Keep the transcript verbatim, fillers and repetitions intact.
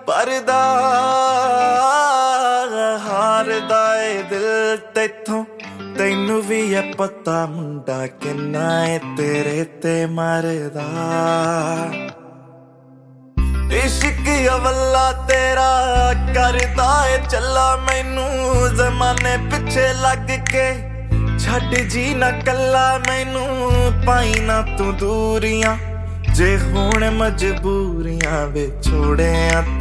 ਪਰਦਾ ਹਾਰਦਾ ਏ ਦਿਲ ਤੈਥੋਂ ਤੈਨੂੰ ਵੀ ਐ ਪਤਾ ਮੁੰਡਾ ਕਿੰਨਾ ਏ ਤੇਰੇ ਤੇ ਮਰਦਾ ਇਸ਼ਕ ਅਵੱਲਾ ਤੇਰਾ ਕਰਦਾ ਏ ਚੱਲਾ ਮੈਨੂੰ ਜ਼ਮਾਨੇ ਪਿੱਛੇ ਲੱਗ ਕੇ ਛੱਡ ਜੀ ਨਾ ਕੱਲਾ ਮੈਨੂੰ ਪਾਈ ਨਾ ਤੂੰ ਦੂਰੀਆਂ ਜੇ ਹੁਣ ਮਜਬੂਰੀਆਂ ਵੇ ਛੋੜਿਆ